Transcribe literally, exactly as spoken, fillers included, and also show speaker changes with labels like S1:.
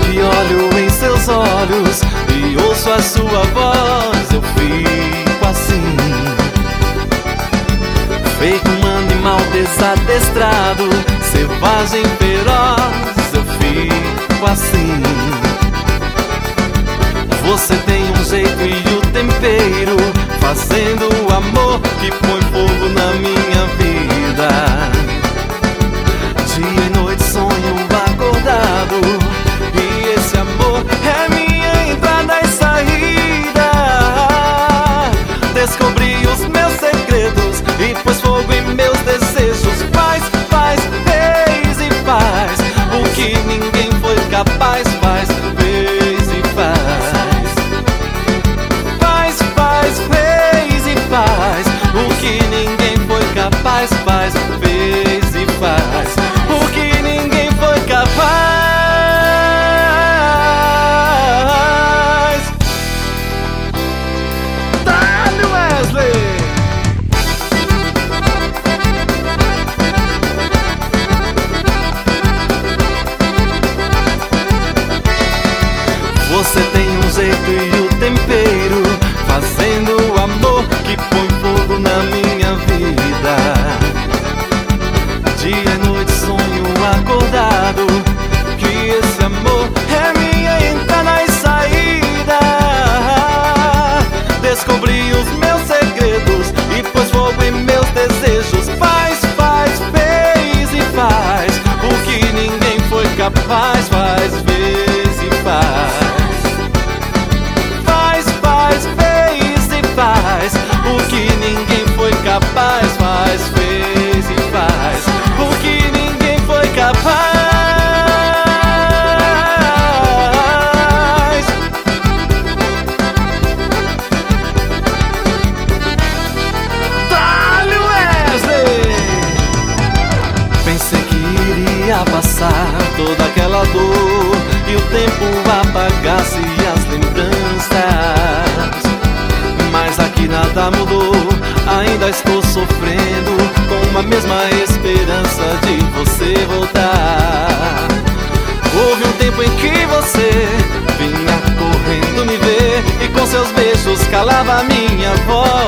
S1: que olho em seus olhos e ouço a sua voz, eu fico assim, feito um animal desadestrado, selvagem feroz, eu fico assim. Você tem um jeito e o tempero, fazendo o amor que põe fogo na minha vida. Dia e noite sonho acordado, e esse amor é minha entrada e saída. Descobri os meus segredos e pôs fogo em meus desejos. Faz, faz, fez e faz o que ninguém foi capaz. Faz, fez e faz. Faz, faz, fez e faz o que ninguém foi capaz. Faz, fez e faz o que ninguém foi capaz. Dale, Wesley! Você tem um jeito e o tempero, fazendo o amor que põe fogo na minha vida. Dia e noite sonho acordado, que esse amor é minha entrada e saída. Descobri os meus segredos e pôs fogo em meus desejos. Faz, faz, fez e faz o que ninguém foi capaz. Faz, fez e faz. Faz o que ninguém foi capaz. Faz, fez e faz o que ninguém foi capaz. Dale, Wesley! Pensei que iria passar toda aquela dor e o tempo apagasse as lembranças, mas aqui nada mudou, ainda estou sofrendo com a mesma esperança de você voltar. Houve um tempo em que você vinha correndo me ver e com seus beijos calava a minha voz.